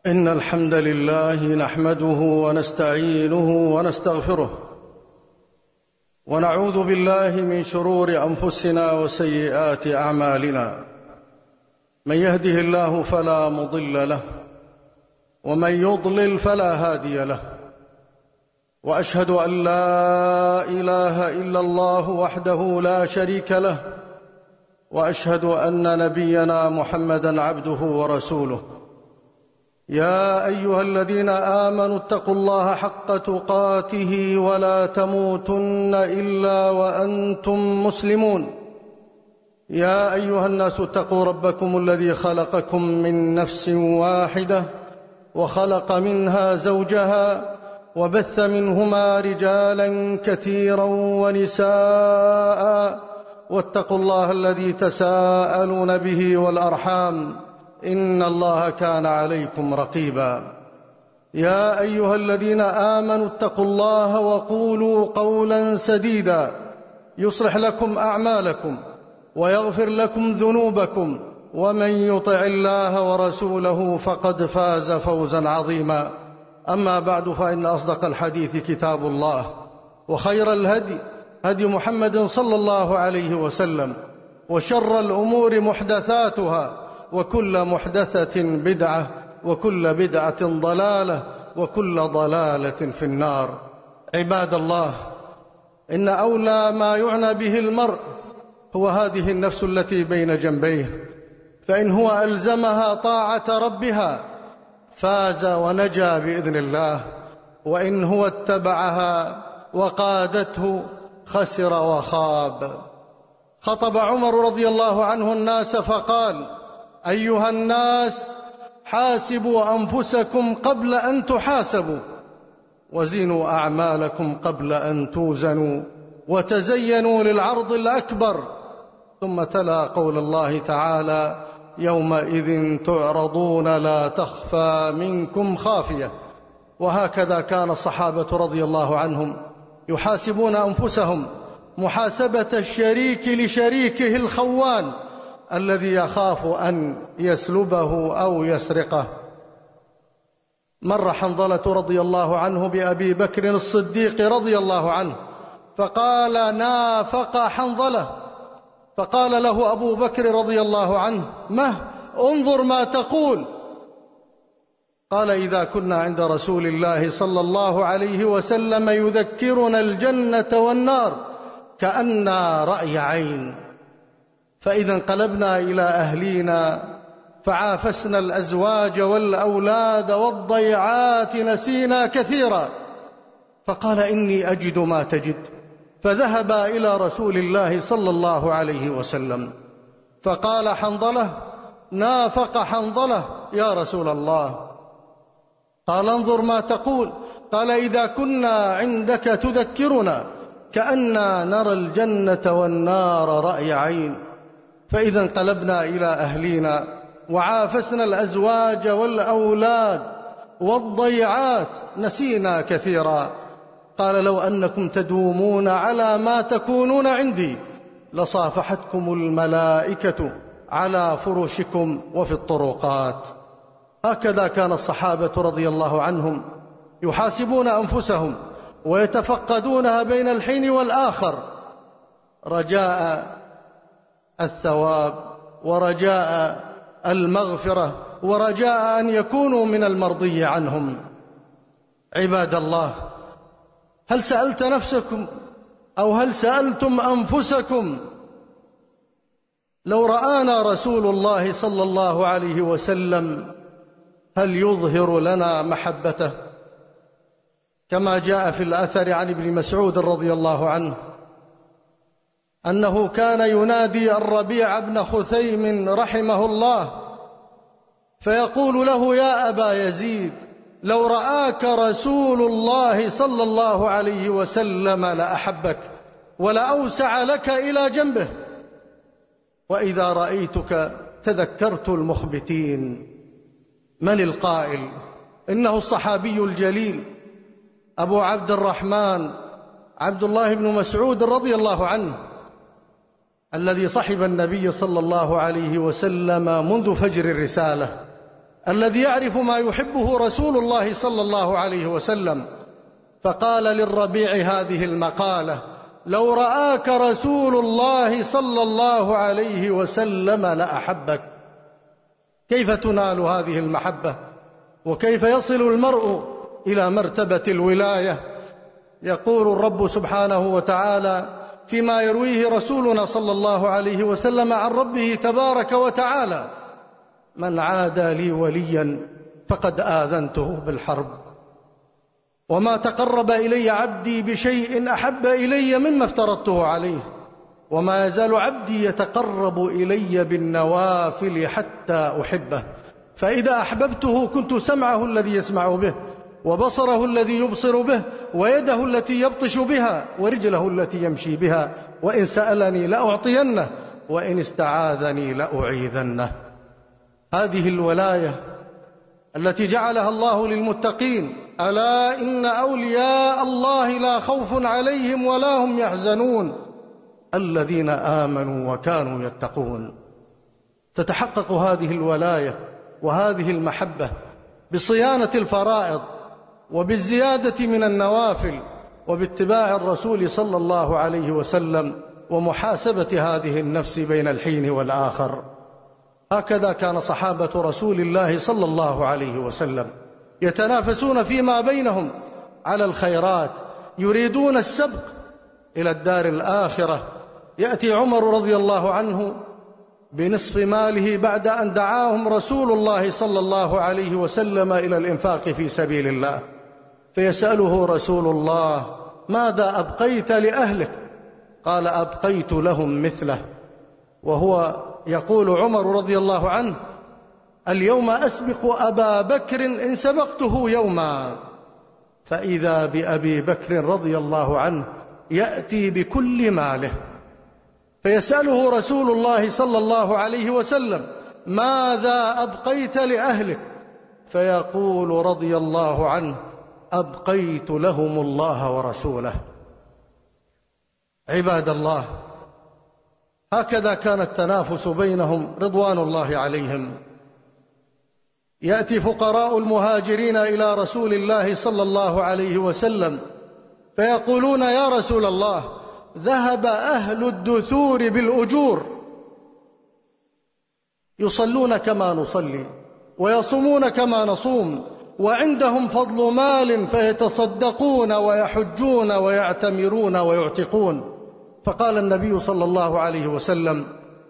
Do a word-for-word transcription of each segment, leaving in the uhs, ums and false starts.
إن الحمد لله نحمده ونستعينه ونستغفره، ونعوذ بالله من شرور أنفسنا وسيئات أعمالنا. من يهده الله فلا مضل له، ومن يضلل فلا هادي له. وأشهد أن لا إله إلا الله وحده لا شريك له، وأشهد أن نبينا محمدًا عبده ورسوله. يا أيها الذين آمنوا اتقوا الله حق تقاته ولا تموتن إلا وأنتم مسلمون. يا أيها الناس اتقوا ربكم الذي خلقكم من نفس واحدة، وخلق منها زوجها، وبث منهما رجالا كثيرا ونساء. واتقوا الله الذي تساءلون به والأرحام، إن الله كان عليكم رقيبا. يا أيها الذين آمنوا اتقوا الله وقولوا قولا سديدا يصلح لكم أعمالكم ويغفر لكم ذنوبكم، ومن يطع الله ورسوله فقد فاز فوزا عظيما. أما بعد، فإن أصدق الحديث كتاب الله، وخير الهدي هدي محمد صلى الله عليه وسلم، وشر الأمور محدثاتها، وكل محدثة بدعة، وكل بدعة ضلالة، وكل ضلالة في النار. عباد الله، إن أولى ما يعنى به المرء هو هذه النفس التي بين جنبيه، فإن هو ألزمها طاعة ربها فاز ونجا بإذن الله، وإن هو اتبعها وقادته خسر وخاب. خطب عمر رضي الله عنه الناس فقال: أيها الناس، حاسبوا أنفسكم قبل أن تحاسبوا، وزنوا أعمالكم قبل أن توزنوا، وتزينوا للعرض الأكبر. ثم تلا قول الله تعالى: يومئذ تعرضون لا تخفى منكم خافية. وهكذا كان الصحابة رضي الله عنهم يحاسبون أنفسهم محاسبة الشريك لشريكه الخوان الذي يخاف أن يسلبه أو يسرقه. مر حنظلة رضي الله عنه بأبي بكر الصديق رضي الله عنه فقال: نافق حنظلة. فقال له أبو بكر رضي الله عنه: مه، انظر ما تقول. قال: إذا كنا عند رسول الله صلى الله عليه وسلم يذكرنا الجنة والنار كأننا رأي عين، فإذا انقلبنا إلى أهلينا فعافسنا الأزواج والأولاد والضيعات نسينا كثيرا. فقال: إني أجد ما تجد. فذهبا إلى رسول الله صلى الله عليه وسلم، فقال حنظلة: نافق حنظلة يا رسول الله. قال: انظر ما تقول. قال: إذا كنا عندك تذكرنا كأننا نرى الجنة والنار رأي عين، فإذا انقلبنا إلى أهلينا وعافسنا الأزواج والأولاد والضيعات نسينا كثيرا. قال: لو أنكم تدومون على ما تكونون عندي لصافحتكم الملائكة على فرشكم وفي الطرقات. هكذا كان الصحابة رضي الله عنهم يحاسبون أنفسهم ويتفقدونها بين الحين والآخر، رجاء الثواب ورجاء المغفرة ورجاء أن يكونوا من المرضي عنهم. عباد الله، هل سألت نفسكم أو هل سألتم أنفسكم لو رآنا رسول الله صلى الله عليه وسلم هل يظهر لنا محبته؟ كما جاء في الأثر عن ابن مسعود رضي الله عنه أنه كان ينادي الربيع بن خثيم رحمه الله فيقول له: يا أبا يزيد، لو رآك رسول الله صلى الله عليه وسلم لأحبك ولأوسع لك إلى جنبه. وإذا رأيتك تذكرت المخبتين. من القائل؟ إنه الصحابي الجليل أبو عبد الرحمن عبد الله بن مسعود رضي الله عنه، الذي صحب النبي صلى الله عليه وسلم منذ فجر الرسالة، الذي يعرف ما يحبه رسول الله صلى الله عليه وسلم، فقال للربيع هذه المقالة: لو رآك رسول الله صلى الله عليه وسلم لأحبك. كيف تنال هذه المحبة؟ وكيف يصل المرء إلى مرتبة الولاية؟ يقول الرب سبحانه وتعالى فيما يرويه رسولنا صلى الله عليه وسلم عن ربه تبارك وتعالى: من عادى لي وليا فقد آذنته بالحرب، وما تقرب إلي عبدي بشيء أحب إلي مما افترضته عليه، وما يزال عبدي يتقرب إلي بالنوافل حتى أحبه، فإذا أحببته كنت سمعه الذي يسمع به، وبصره الذي يبصر به، ويده التي يبطش بها، ورجله التي يمشي بها، وإن سألني لأعطينه، وإن استعاذني لأعيذنه. هذه الولاية التي جعلها الله للمتقين: ألا إن أولياء الله لا خوف عليهم ولا هم يحزنون الذين آمنوا وكانوا يتقون. تتحقق هذه الولاية وهذه المحبة بصيانة الفرائض، وبالزيادة من النوافل، وباتباع الرسول صلى الله عليه وسلم، ومحاسبة هذه النفس بين الحين والآخر. هكذا كان صحابة رسول الله صلى الله عليه وسلم يتنافسون فيما بينهم على الخيرات، يريدون السبق إلى الدار الآخرة. يأتي عمر رضي الله عنه بنصف ماله بعد أن دعاهم رسول الله صلى الله عليه وسلم إلى الإنفاق في سبيل الله، فيسأله رسول الله: ماذا أبقيت لأهلك؟ قال: أبقيت لهم مثله. وهو يقول عمر رضي الله عنه: اليوم أسبق أبا بكر إن سبقته يوما. فإذا بأبي بكر رضي الله عنه يأتي بكل ماله، فيسأله رسول الله صلى الله عليه وسلم: ماذا أبقيت لأهلك؟ فيقول رضي الله عنه: أبقيت لهم الله ورسوله. عباد الله، هكذا كان التنافس بينهم رضوان الله عليهم. يأتي فقراء المهاجرين إلى رسول الله صلى الله عليه وسلم فيقولون: يا رسول الله، ذهب أهل الدثور بالأجور، يصلون كما نصلي ويصومون كما نصوم، وعندهم فضل مال فيتصدقون ويحجون ويعتمرون ويعتقون. فقال النبي صلى الله عليه وسلم: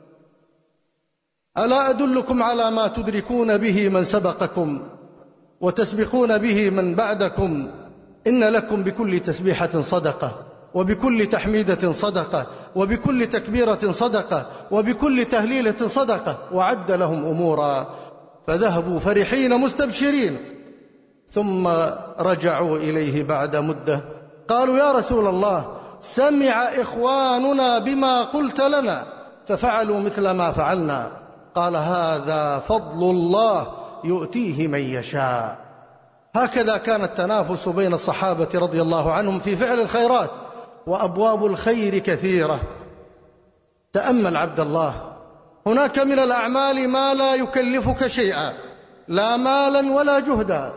ألا أدلكم على ما تدركون به من سبقكم وتسبقون به من بعدكم؟ إن لكم بكل تسبيحة صدقة، وبكل تحميدة صدقة، وبكل تكبيرة صدقة، وبكل تهليلة صدقة. وعد لهم أمورا، فذهبوا فرحين مستبشرين، ثم رجعوا إليه بعد مدة قالوا: يا رسول الله، سمع إخواننا بما قلت لنا ففعلوا مثل ما فعلنا. قال: هذا فضل الله يؤتيه من يشاء. هكذا كان التنافس بين الصحابة رضي الله عنهم في فعل الخيرات، وأبواب الخير كثيرة. تأمل عبد الله، هناك من الأعمال ما لا يكلفك شيئا، لا مالا ولا جهدا.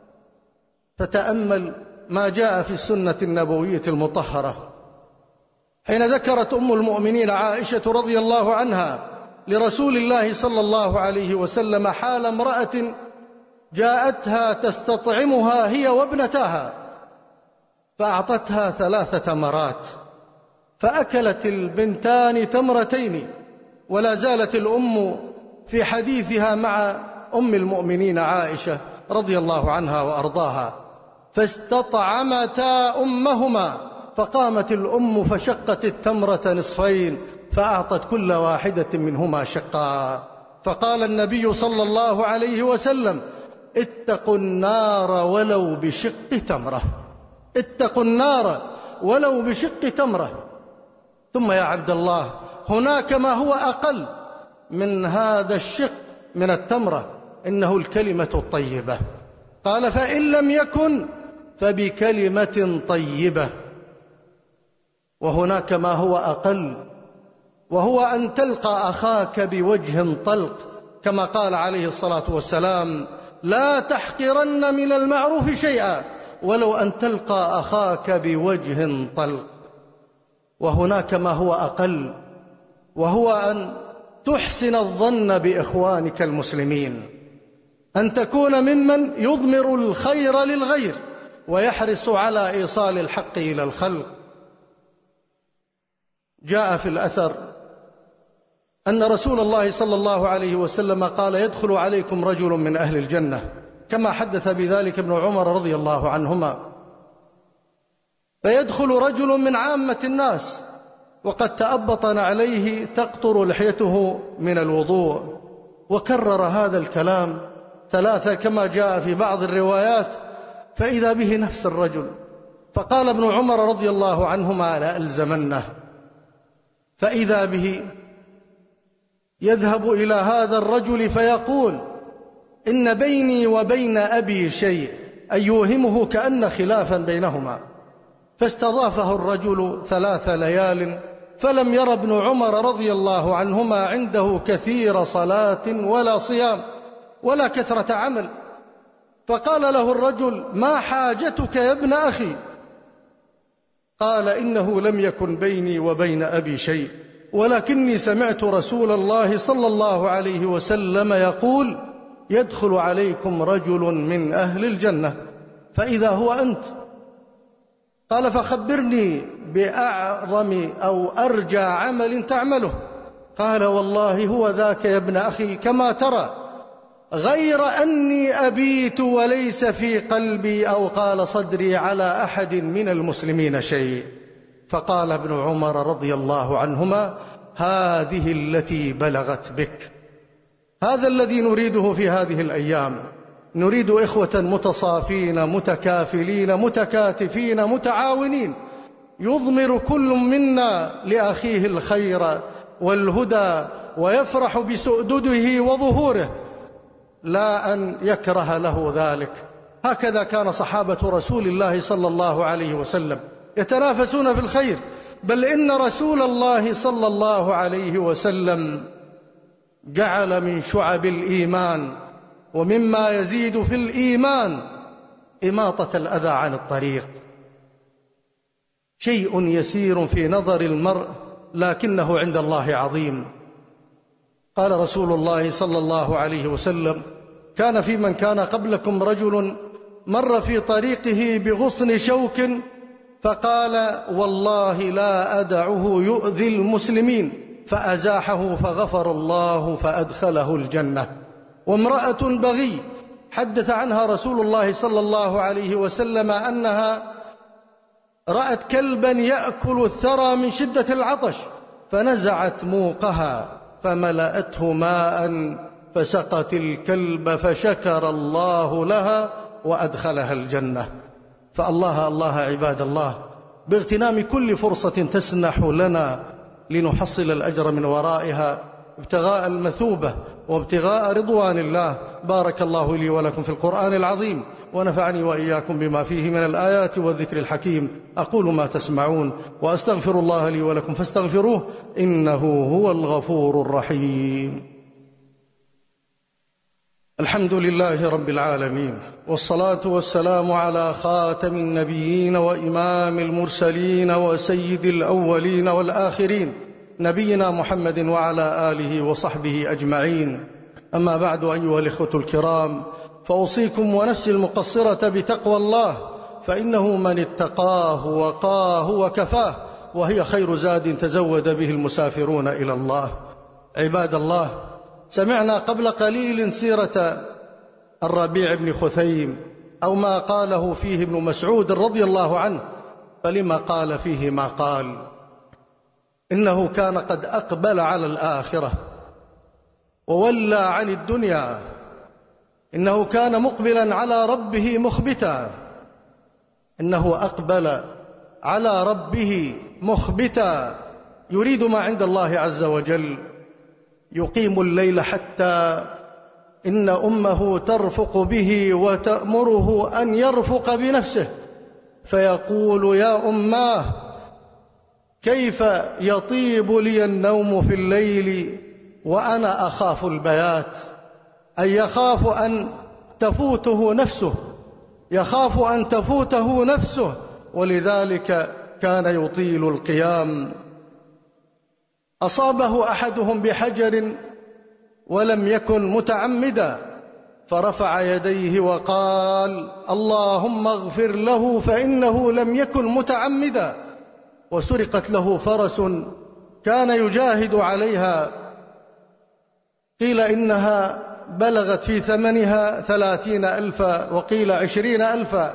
فتأمل ما جاء في السنة النبوية المطهرة، حين ذكرت أم المؤمنين عائشة رضي الله عنها لرسول الله صلى الله عليه وسلم حال امرأة جاءتها تستطعمها هي وابنتها، فأعطتها ثلاث تمرات، فأكلت البنتان تمرتين، ولا زالت الأم في حديثها مع أم المؤمنين عائشة رضي الله عنها وأرضاها، فاستطعمتا أمهما، فقامت الأم فشقت التمرة نصفين، فأعطت كل واحدة منهما شقا. فقال النبي صلى الله عليه وسلم: اتقوا النار ولو بشق تمرة، اتقوا النار ولو بشق تمرة. ثم يا عبد الله، هناك ما هو أقل من هذا الشق من التمرة، إنه الكلمة الطيبة. قال: فإن لم يكن فبكلمة طيبة. وهناك ما هو أقل، وهو أن تلقى أخاك بوجه طلق كما قال عليه الصلاة والسلام: لا تحقرن من المعروف شيئا ولو أن تلقى أخاك بوجه طلق. وهناك ما هو أقل، وهو أن تحسن الظن بإخوانك المسلمين، أن تكون ممن يضمر الخير للغير ويحرص على إيصال الحق إلى الخلق. جاء في الأثر أن رسول الله صلى الله عليه وسلم قال: يدخل عليكم رجل من أهل الجنة، كما حدث بذلك ابن عمر رضي الله عنهما، فيدخل رجل من عامة الناس وقد تأبط عليه تقطر لحيته من الوضوء، وكرر هذا الكلام ثلاثة كما جاء في بعض الروايات، فإذا به نفس الرجل، فقال ابن عمر رضي الله عنهما: لألزمنه. فإذا به يذهب إلى هذا الرجل فيقول: إن بيني وبين أبي شيء، أي يوهمه كأن خلافا بينهما. فاستضافه الرجل ثلاث ليال، فلم ير ابن عمر رضي الله عنهما عنده كثير صلاة ولا صيام ولا كثرة عمل، فقال له الرجل: ما حاجتك يا ابن أخي؟ قال: إنه لم يكن بيني وبين أبي شيء، ولكني سمعت رسول الله صلى الله عليه وسلم يقول: يدخل عليكم رجل من أهل الجنة، فإذا هو أنت. قال: فخبرني بأعظم أو أرجى عمل تعمله. قال: والله هو ذاك يا ابن أخي كما ترى، غير أني أبيت وليس في قلبي أو قال صدري على أحد من المسلمين شيء. فقال ابن عمر رضي الله عنهما: هذه التي بلغت بك. هذا الذي نريده في هذه الأيام، نريد إخوة متصافين متكافلين متكاتفين متعاونين، يضمر كل منا لأخيه الخير والهدى ويفرح بسؤدده وظهوره، لا أن يكره له ذلك. هكذا كان صحابة رسول الله صلى الله عليه وسلم يتنافسون في الخير، بل إن رسول الله صلى الله عليه وسلم جعل من شعب الإيمان ومما يزيد في الإيمان إماطة الأذى عن الطريق. شيء يسير في نظر المرء لكنه عند الله عظيم. قال رسول الله صلى الله عليه وسلم: كان في من كان قبلكم رجل مر في طريقه بغصن شوك فقال: والله لا أدعه يؤذي المسلمين، فأزاحه فغفر الله فأدخله الجنة. وامرأة بغي حدث عنها رسول الله صلى الله عليه وسلم أنها رأت كلبا يأكل الثرى من شدة العطش، فنزعت موقها فملأته ماء فسقت الكلب فشكر الله لها وأدخلها الجنة. فالله الله عباد الله باغتنام كل فرصة تسنح لنا لنحصل الأجر من ورائها ابتغاء المثوبة وابتغاء رضوان الله. بارك الله لي ولكم في القرآن العظيم، ونفعني وإياكم بما فيه من الآيات والذكر الحكيم. أقول ما تسمعون وأستغفر الله لي ولكم فاستغفروه إنه هو الغفور الرحيم. الحمد لله رب العالمين، والصلاة والسلام على خاتم النبيين وإمام المرسلين وسيد الأولين والآخرين، نبينا محمد وعلى آله وصحبه أجمعين. أما بعد، أيها الإخوة الكرام، فأوصيكم ونفسي المقصرة بتقوى الله، فإنه من اتقاه وقاه وكفاه، وهي خير زاد تزود به المسافرون إلى الله. عباد الله، سمعنا قبل قليل سيرة الربيع بن خثيم، أو ما قاله فيه ابن مسعود رضي الله عنه. فلما قال فيه ما قال؟ إنه كان قد أقبل على الآخرة وولى عن الدنيا، إنه كان مقبلا على ربه مخبتا، إنه أقبل على ربه مخبتا يريد ما عند الله عز وجل، يقيم الليل حتى إن أمه ترفق به وتأمره أن يرفق بنفسه، فيقول: يا أماه، كيف يطيب لي النوم في الليل وأنا أخاف البيات، أي يخاف أن تفوته نفسه، يخاف أن تفوته نفسه، ولذلك كان يطيل القيام. أصابه أحدهم بحجر ولم يكن متعمدا، فرفع يديه وقال: اللهم اغفر له فإنه لم يكن متعمدا. وسرقت له فرس كان يجاهد عليها، قيل إنها بلغت في ثمنها ثلاثين ألفا وقيل عشرين ألفا.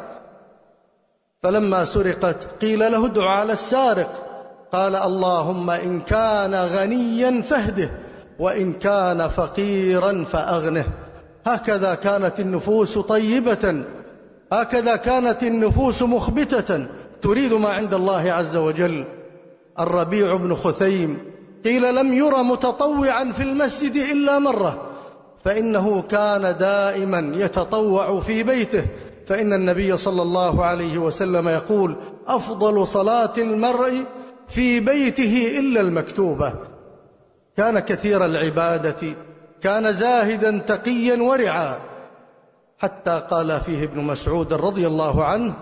فلما سرقت قيل له: ادع على السارق، قال: اللهم إن كان غنيا فاهده وإن كان فقيرا فأغنه. هكذا كانت النفوس طيبة، هكذا كانت النفوس مخبتة تريد ما عند الله عز وجل. الربيع بن خثيم قيل لم ير متطوعا في المسجد إلا مرة، فإنه كان دائما يتطوع في بيته، فإن النبي صلى الله عليه وسلم يقول: أفضل صلاة المرء في بيته إلا المكتوبة. كان كثير العبادة، كان زاهدا تقيا ورعا، حتى قال فيه ابن مسعود رضي الله عنه: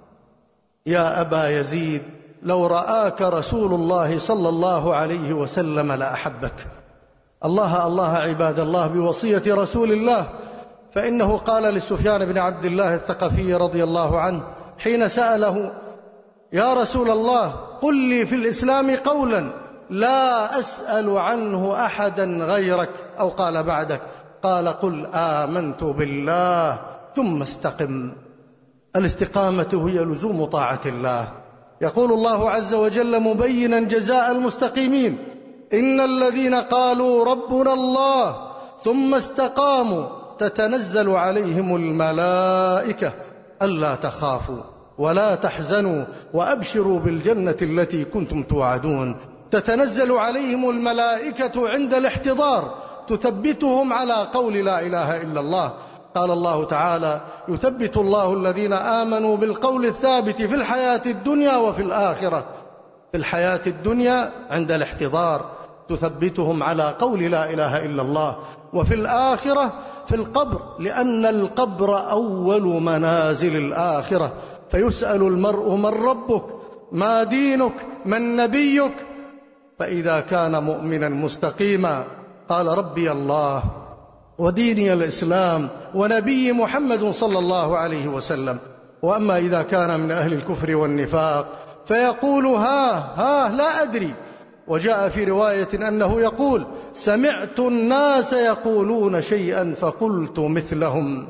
يا أبا يزيد لو رآك رسول الله صلى الله عليه وسلم لأحبك. الله الله عباد الله بوصية رسول الله، فإنه قال لسفيان بن عبد الله الثقفي رضي الله عنه حين سأله: يا رسول الله قل لي في الإسلام قولا لا أسأل عنه أحدا غيرك، أو قال بعدك، قال: قل آمنت بالله ثم استقم. الاستقامة هي لزوم طاعة الله. يقول الله عز وجل مبينا جزاء المستقيمين: إن الذين قالوا ربنا الله ثم استقاموا تتنزل عليهم الملائكة ألا تخافوا ولا تحزنوا وأبشروا بالجنة التي كنتم توعدون. تتنزل عليهم الملائكة عند الاحتضار تثبتهم على قول لا إله إلا الله. قال الله تعالى: يثبت الله الذين آمنوا بالقول الثابت في الحياة الدنيا وفي الآخرة. في الحياة الدنيا عند الاحتضار تثبتهم على قول لا إله إلا الله، وفي الآخرة في القبر، لأن القبر أول منازل الآخرة، فيسأل المرء: من ربك؟ ما دينك؟ من نبيك؟ فإذا كان مؤمنا مستقيما قال: ربي الله وديني الإسلام ونبي محمد صلى الله عليه وسلم. وأما إذا كان من أهل الكفر والنفاق فيقول: ها ها لا أدري. وجاء في رواية أنه يقول: سمعت الناس يقولون شيئا فقلت مثلهم.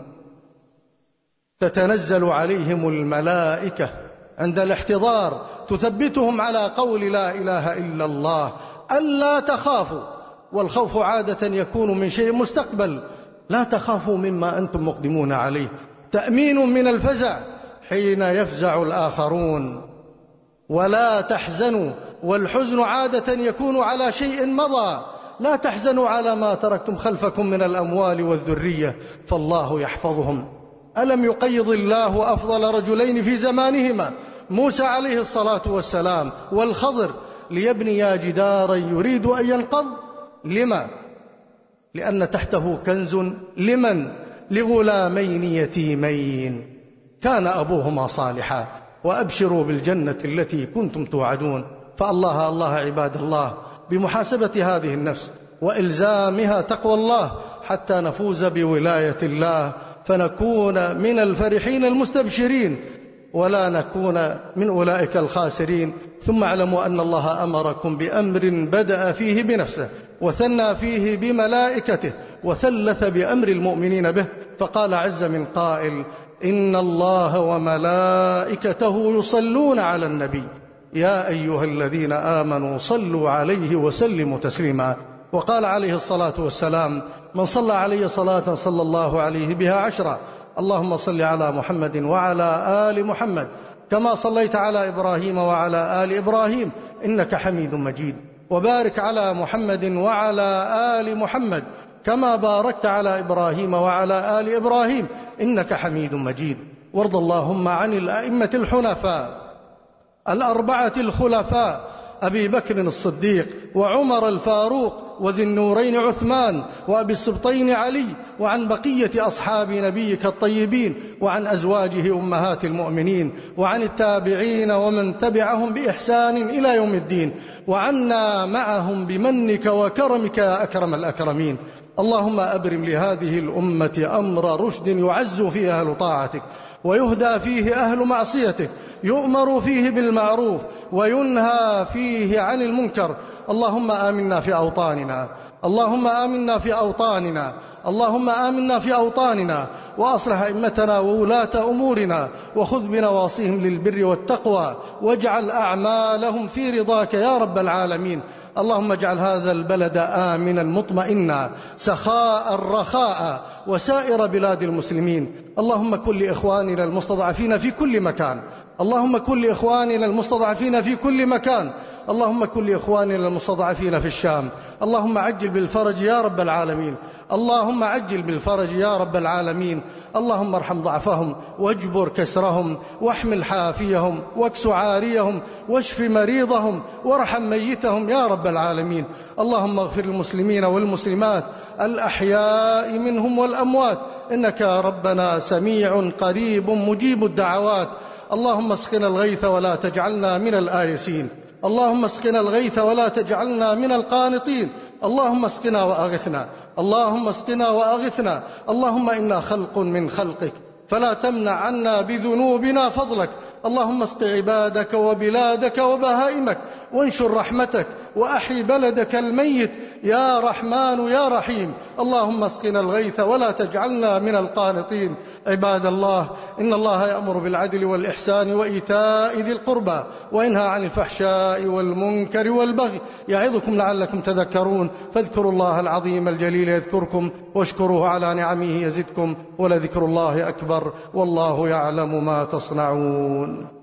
تتنزل عليهم الملائكة عند الاحتضار تثبتهم على قول لا إله إلا الله ألا تخافوا، والخوف عادة يكون من شيء مستقبل، لا تخافوا مما أنتم مقدمون عليه. تأمين من الفزع حين يفزع الآخرون. ولا تحزنوا، والحزن عادة يكون على شيء مضى. لا تحزنوا على ما تركتم خلفكم من الأموال والذرية فالله يحفظهم. ألم يقيض الله أفضل رجلين في زمانهما، موسى عليه الصلاة والسلام والخضر، ليبنيا جدارا يريد أن ينقض؟ لما؟ لأن تحته كنز. لمن؟ لغلامين يتيمين كان أبوهما صالحا، وأبشروا بالجنة التي كنتم توعدون. فالله الله عباد الله بمحاسبة هذه النفس وإلزامها تقوى الله حتى نفوز بولاية الله، فنكون من الفرحين المستبشرين ولا نكون من أولئك الخاسرين. ثم اعلموا أن الله أمركم بأمر بدأ فيه بنفسه وثنى فيه بملائكته وثلث بأمر المؤمنين به، فقال عز من قائل: إن الله وملائكته يصلون على النبي يا أيها الذين آمنوا صلوا عليه وسلموا تسليما. وقال عليه الصلاة والسلام: من صلى علي صلاة صلى الله عليه بها عشرا. اللهم صل على محمد وعلى آل محمد كما صليت على إبراهيم وعلى آل إبراهيم إنك حميد مجيد، وبارك على محمد وعلى آل محمد كما باركت على إبراهيم وعلى آل إبراهيم إنك حميد مجيد. وارض اللهم عن الأئمة الحنفاء الأربعة الخلفاء أبي بكر الصديق وعمر الفاروق وذي النورين عثمان وأبي السبطين علي، وعن بقية أصحاب نبيك الطيبين، وعن أزواجه أمهات المؤمنين، وعن التابعين ومن تبعهم بإحسان إلى يوم الدين، وعنا معهم بمنك وكرمك يا أكرم الأكرمين. اللهم أبرم لهذه الأمة أمر رشد يعز فيه أهل طاعتك، ويهدى فيه أهل معصيتك، يؤمر فيه بالمعروف وينهى فيه عن المنكر. اللهم آمنا في أوطاننا، اللهم آمنا في أوطاننا، اللهم آمنا في أوطاننا، وأصلح أئمتنا وولاة أمورنا، وخذ بنواصيهم للبر والتقوى، واجعل أعمالهم في رضاك يا رب العالمين. اللهم اجعل هذا البلد آمنا مطمئنا سخاء رخاء، وسائر بلاد المسلمين. اللهم كن لإخواننا المستضعفين في كل مكان، اللهم كن لإخواننا المستضعفين في كل مكان، اللهم كن لإخواننا المستضعفين في الشام. اللهم عجل بالفرج يا رب العالمين، اللهم عجل بالفرج يا رب العالمين. اللهم ارحم ضعفهم واجبر كسرهم، واحمل حافيهم واكس عاريهم، واشف مريضهم وارحم ميتهم يا رب العالمين. اللهم اغفر للمسلمين والمسلمات الأحياء منهم والأموات، إنك يا ربنا سميع قريب مجيب الدعوات. اللهم اسقنا الغيث ولا تجعلنا من الآيسين، اللهم اسقنا الغيث ولا تجعلنا من القانطين. اللهم اسقنا وأغثنا، اللهم اسقنا وأغثنا. اللهم إنا خلق من خلقك فلا تمنع عنا بذنوبنا فضلك. اللهم اسق عبادك وبلادك وبهائمك، وانشر رحمتك، وأحي بلدك الميت يا رحمن يا رحيم. اللهم اسقنا الغيث ولا تجعلنا من القانطين. عباد الله، إن الله يأمر بالعدل والإحسان وإيتاء ذي القربى، وينهى عن الفحشاء والمنكر والبغي، يعظكم لعلكم تذكرون. فاذكروا الله العظيم الجليل يذكركم، واشكروه على نعمه يزدكم، ولذكر الله أكبر، والله يعلم ما تصنعون.